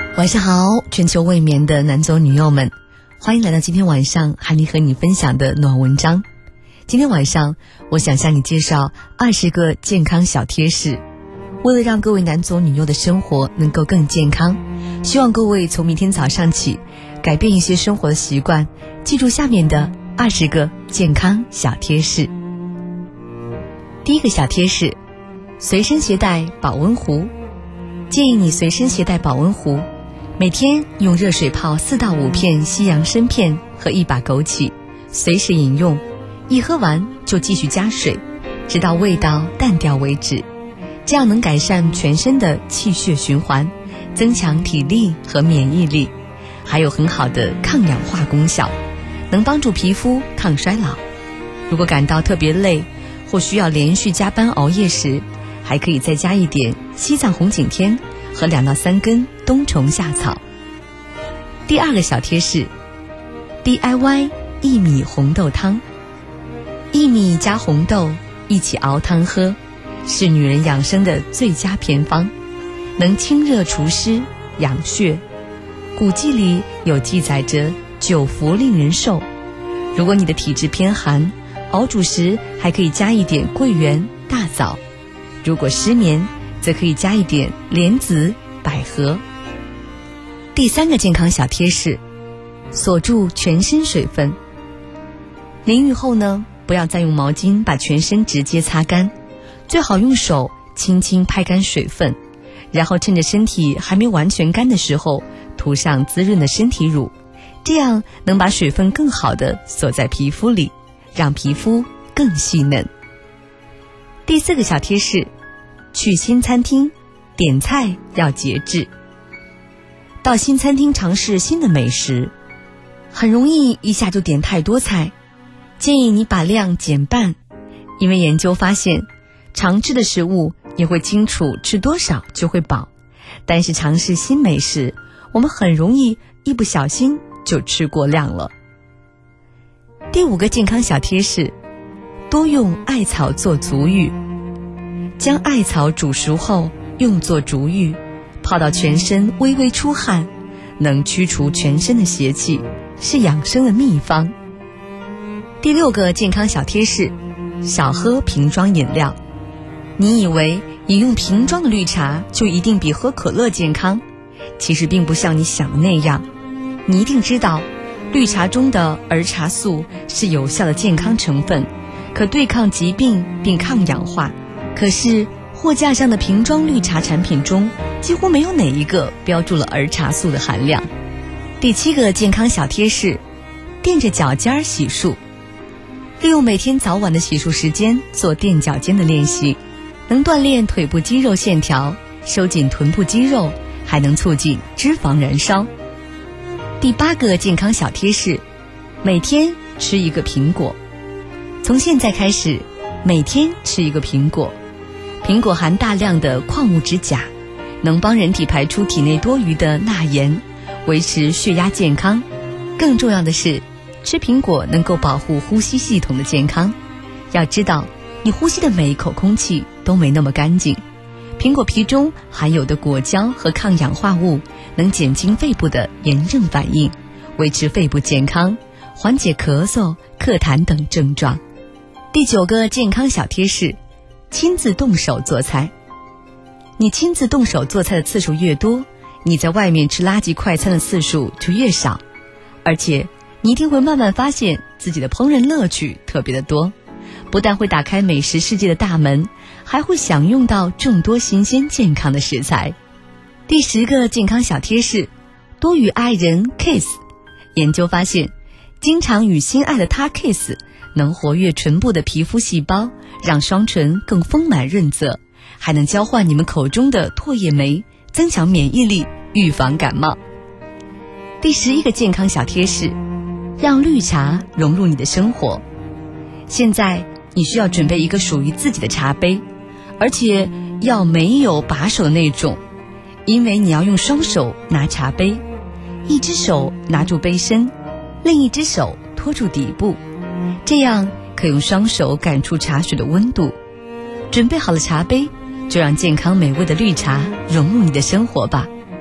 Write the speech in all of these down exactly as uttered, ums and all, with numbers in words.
晚上好，全球未眠的男左女右们，欢迎来到今天晚上韩妮和你分享的暖文章。今天晚上我想向你介绍二十个健康小贴士，为了让各位男左女右的生活能够更健康，希望各位从明天早上起改变一些生活的习惯，记住下面的二十个健康小贴士。第一个小贴士，随身携带保温壶。建议你随身携带保温壶，每天用热水泡四到五片西洋参片和一把枸杞，随时饮用，一喝完就继续加水，直到味道淡掉为止。这样能改善全身的气血循环，增强体力和免疫力，还有很好的抗氧化功效，能帮助皮肤抗衰老。如果感到特别累或需要连续加班熬夜时，还可以再加一点西藏红景天和两到三根冬虫夏草。第二个小贴士 D I Y 薏米红豆汤。薏米加红豆一起熬汤喝，是女人养生的最佳偏方，能清热除湿养血。古籍里有记载着久服令人寿，如果你的体质偏寒，熬煮时还可以加一点桂圆大枣，如果失眠则可以加一点莲子百合。第三个健康小贴士，锁住全身水分。淋浴后呢，不要再用毛巾把全身直接擦干，最好用手轻轻拍干水分，然后趁着身体还没完全干的时候涂上滋润的身体乳，这样能把水分更好地锁在皮肤里，让皮肤更细嫩。第四个小贴士，去新餐厅点菜要节制。到新餐厅尝试新的美食，很容易一下就点太多菜，建议你把量减半，因为研究发现，常吃的食物也会清楚吃多少就会饱，但是尝试新美食，我们很容易一不小心就吃过量了。第五个健康小贴士，多用艾草做足浴。将艾草煮熟后用作足浴，泡到全身微微出汗，能驱除全身的邪气，是养生的秘方。第六个健康小贴士，少喝瓶装饮料。你以为饮用瓶装的绿茶就一定比喝可乐健康，其实并不像你想的那样。你一定知道，绿茶中的儿茶素是有效的健康成分，可对抗疾病并抗氧化。可是货架上的瓶装绿茶产品中几乎没有哪一个标注了儿茶素的含量。第七个健康小贴士，垫着脚尖洗漱。利用每天早晚的洗漱时间做垫脚尖的练习，能锻炼腿部肌肉线条，收紧臀部肌肉，还能促进脂肪燃烧。第八个健康小贴士，每天吃一个苹果。从现在开始，每天吃一个苹果。苹果含大量的矿物质钾，能帮人体排出体内多余的钠盐，维持血压健康。更重要的是，吃苹果能够保护呼吸系统的健康。要知道，你呼吸的每一口空气都没那么干净。苹果皮中含有的果胶和抗氧化物能减轻肺部的炎症反应，维持肺部健康，缓解咳嗽、咳痰等症状。第九个健康小贴士，亲自动手做菜。你亲自动手做菜的次数越多，你在外面吃垃圾快餐的次数就越少，而且你一定会慢慢发现自己的烹饪乐趣特别的多，不但会打开美食世界的大门，还会享用到众多新鲜健康的食材。第十个健康小贴士，多与爱人 kiss。 研究发现，经常与心爱的他 kiss能活跃唇部的皮肤细胞，让双唇更丰满润泽，还能交换你们口中的唾液酶，增强免疫力，预防感冒。第十一个健康小贴士，让绿茶融入你的生活。现在你需要准备一个属于自己的茶杯，而且要没有把手的那种，因为你要用双手拿茶杯，一只手拿住杯身，另一只手托住底部，这样可用双手感触茶水的温度。准备好了茶杯，就让健康美味的绿茶融入你的生活吧。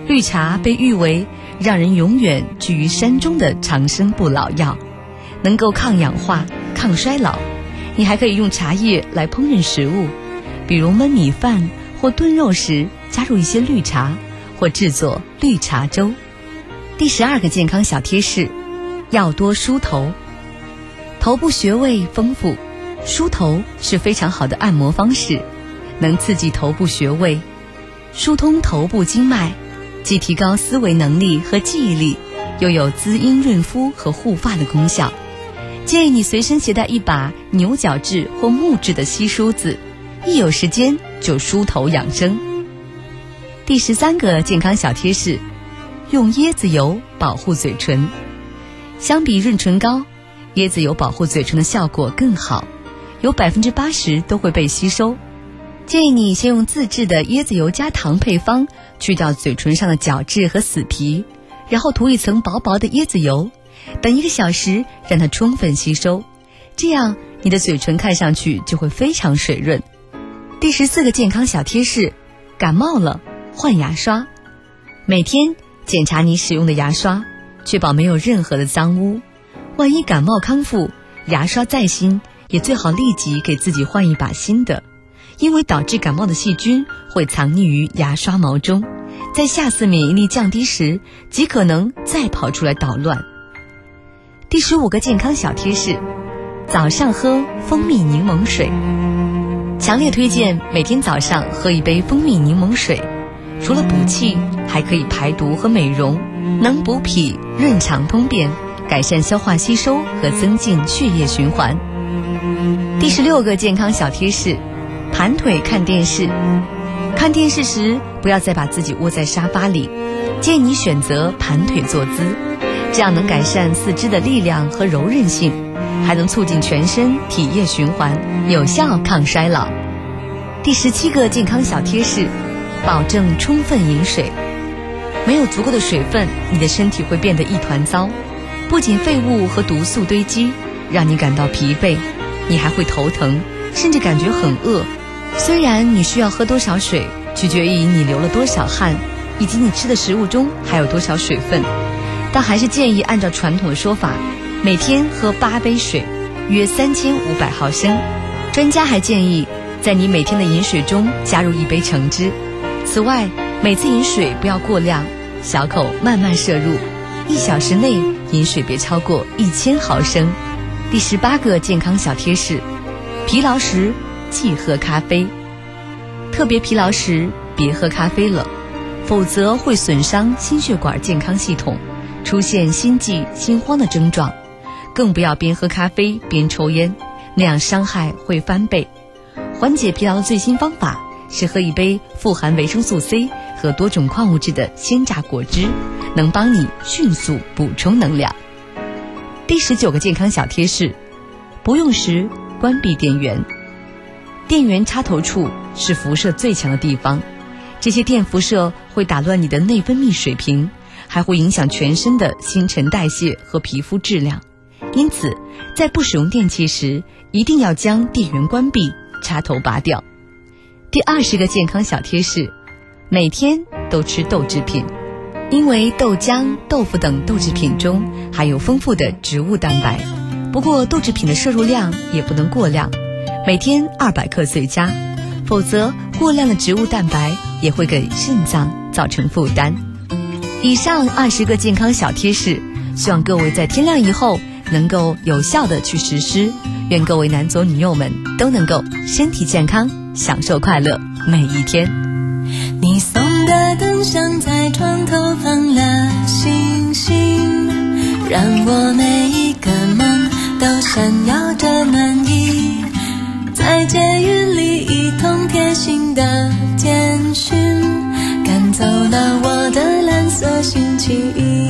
绿茶被誉为让人永远居于山中的长生不老药，能够抗氧化、抗衰老。你还可以用茶叶来烹饪食物，比如焖米饭或炖肉时加入一些绿茶，或制作绿茶粥。第十二个健康小贴士，要多梳头。头部穴位丰富，梳头是非常好的按摩方式，能刺激头部穴位，疏通头部经脉，既提高思维能力和记忆力，又有滋阴润肤和护发的功效。建议你随身携带一把牛角质或木质的稀梳子，一有时间就梳头养生。第十三个健康小贴士，用椰子油保护嘴唇。相比润唇膏，椰子油保护嘴唇的效果更好，有 百分之八十 都会被吸收。建议你先用自制的椰子油加糖配方去掉嘴唇上的角质和死皮，然后涂一层薄薄的椰子油，等一个小时让它充分吸收，这样你的嘴唇看上去就会非常水润。第十四个健康小贴士，感冒了换牙刷。每天检查你使用的牙刷，确保没有任何的脏污。万一感冒康复，牙刷再新，也最好立即给自己换一把新的，因为导致感冒的细菌会藏匿于牙刷毛中，在下次免疫力降低时，极可能再跑出来捣乱。第十五个健康小贴士，早上喝蜂蜜柠檬水。强烈推荐每天早上喝一杯蜂蜜柠檬水，除了补气，还可以排毒和美容，能补脾、润肠通便，改善消化吸收和增进血液循环。第十六个健康小贴士，盘腿看电视。看电视时不要再把自己窝在沙发里，建议你选择盘腿坐姿，这样能改善四肢的力量和柔韧性，还能促进全身体液循环，有效抗衰老。第十七个健康小贴士，保证充分饮水。没有足够的水分，你的身体会变得一团糟，不仅废物和毒素堆积，让你感到疲惫，你还会头疼，甚至感觉很饿。虽然你需要喝多少水取决于你流了多少汗，以及你吃的食物中还有多少水分，但还是建议按照传统的说法，每天喝八杯水，约三千五百毫升。专家还建议在你每天的饮水中加入一杯橙汁。此外，每次饮水不要过量，小口慢慢摄入，一小时内饮水别超过一千毫升。第十八个健康小贴士，疲劳时忌喝咖啡。特别疲劳时别喝咖啡了，否则会损伤心血管健康系统，出现心悸、心慌的症状。更不要边喝咖啡边抽烟，那样伤害会翻倍。缓解疲劳的最新方法是喝一杯富含维生素 C 和多种矿物质的鲜榨果汁，能帮你迅速补充能量。第十九个健康小贴士，不用时关闭电源。电源插头处是辐射最强的地方，这些电辐射会打乱你的内分泌水平，还会影响全身的新陈代谢和皮肤质量。因此，在不使用电器时，一定要将电源关闭，插头拔掉。第二十个健康小贴士，每天都吃豆制品。因为豆浆、豆腐等豆制品中含有丰富的植物蛋白，不过豆制品的摄入量也不能过量，每天二百克最佳，否则过量的植物蛋白也会给肾脏造成负担。以上二十个健康小贴士，希望各位在天亮以后能够有效的去实施，愿各位男左女右们都能够身体健康，享受快乐每一天。 你送的灯箱在床头放了星星，让我每一个梦都闪耀着暖意，在捷运里一通贴心的简讯，赶走了我的蓝色星期一。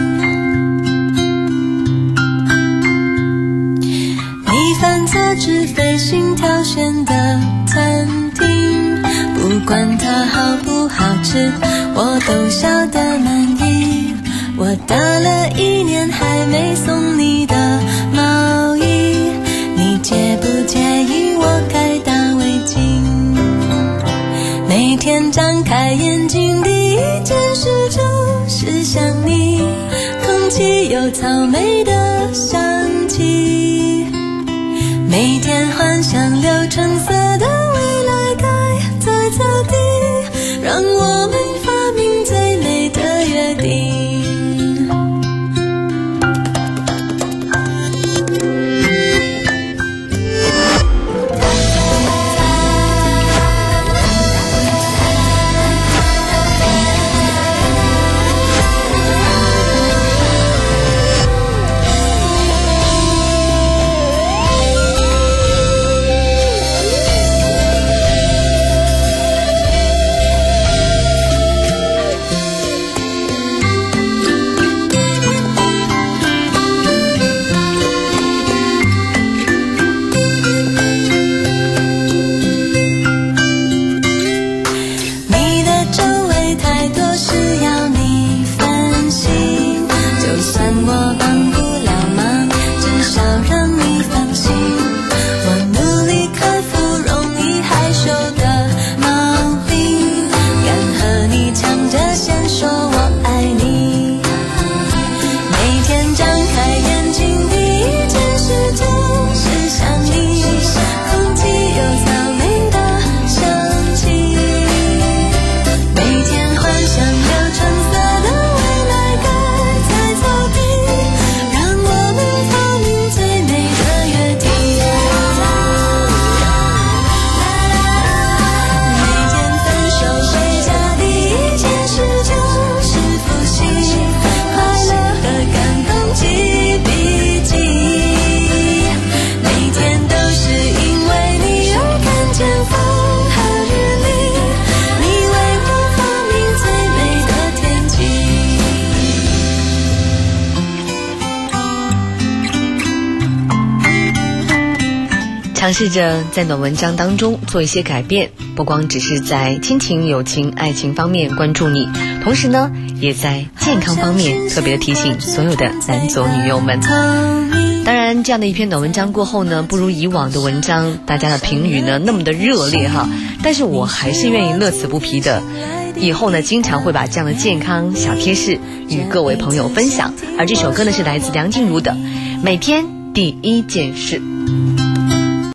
你翻杂志费心挑选的餐厅，不管它好不好吃，我都笑得满意。我打了一年还没送你的毛衣，你介不介意我盖大围巾？每天张开眼睛第一一件事就是想你，空气有草莓的香气，每天幻想流橙色的未来盖在草地，让我们发明最美的约定。 尝试着在暖文章当中做一些改变，不光只是在亲情、友情、爱情方面关注你，同时呢，也在健康方面特别提醒所有的男左女右们。当然，这样的一篇暖文章过后呢，不如以往的文章大家的评语呢那么的热烈哈，但是我还是愿意乐此不疲的。以后呢，经常会把这样的健康小贴士与各位朋友分享。而这首歌呢，是来自梁静茹的《每天第一件事》。